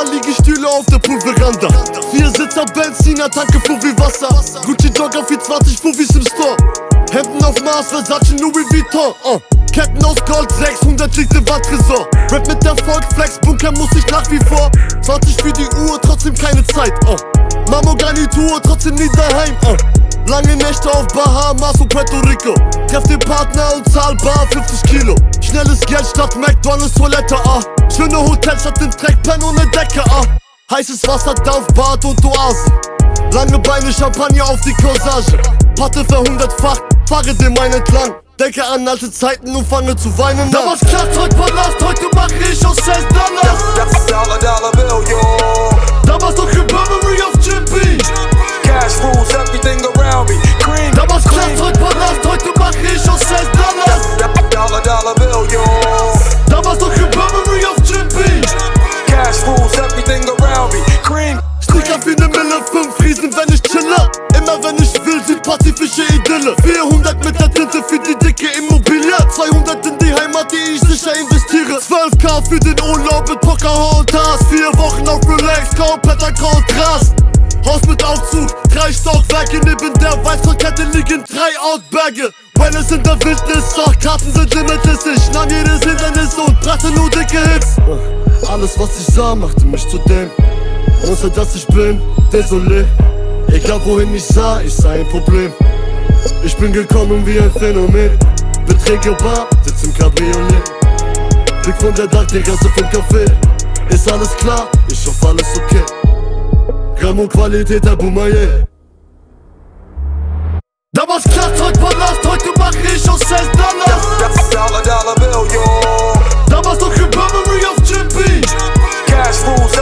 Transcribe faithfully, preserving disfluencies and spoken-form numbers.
Paar Liegestühle auf der Poolveranda. Vier Sitzer Benziner, Tanke voll wie Wasser. Gucci Jogger für zwanzig Fufis im Store. Hemden auf Mars, Versace, Louis Vuitton. uh. Ketten aus Gold, sechshundert liegt im Wandtresor. Rap mit Erfolg, Flex, Bunker muss ich nach wie vor. zwanzig für die Uhr, trotzdem keine Zeit. uh. Mammo-Garnitur, trotzdem nie daheim. uh. Lange Nächte auf Bahamas und Puerto Rico. Treff den Partner und zahl bar fünfzig Kilo. Schnelles Geld statt McDonalds Toilette, ah. Schöne Hotels statt den Dreck, Pen ohne Decke, ah. Heißes Wasser, Dampf, Bad und Oasen. Lange Beine, Champagner auf die Corsage. Patte verhundertfacht, fahre dem Main entlang. Denke an alte Zeiten und fange zu weinen. Damals klappt heute Palast, heute mache ich aus sechs Dollar. Dollar, dollar bill, yo. Damals doch in Burberry auf Jim Beach. Cash rules everything around me. Cream. Damals klappt heute Palast, heute mache ich aus sechs Dollar. Dollar, dollar bill, yo. Damals doch in Burberry auf Jim Beach. Cash rules everything around me. Cream. Sneaker wie ne Mille, fünf Riesen, wenn ich chille. Immer wenn ich will, sind pazifische Idylle. vierhundert mit der Tinte für die dicke Immobilie. zweihundert in die Heimat, die ich sicher investiere. zwölf K für den Urlaub mit Pocahontas. Vier Wochen auf Relax, kompletter Kontrast. Haus mit Aufzug, drei Stockwerke. Neben der Weißkette liegen drei Outberge. Wellness in der Wildnis, doch Karten sind limitless. Ich nahm jedes Hindernis und brachte nur dicke Hits. Alles was ich sah, machte mich zu dem. Außer dass ich bin désolé. Egal wohin ich sah, ich sah ein Problem. Ich bin gekommen wie ein Phänomen. Beträge Bar, sitz im Cabriolet. Blick von der Dachterrasse vom Café. Ist alles klar, ich hoffe alles okay. Ramo Qualität, Abu Maye. Damals klappt heute Palast, heute mach ich aus sechs Dollar. Dollar, dollar bill, yo. Damals doch in Burberry auf Jim Beach. Cash rules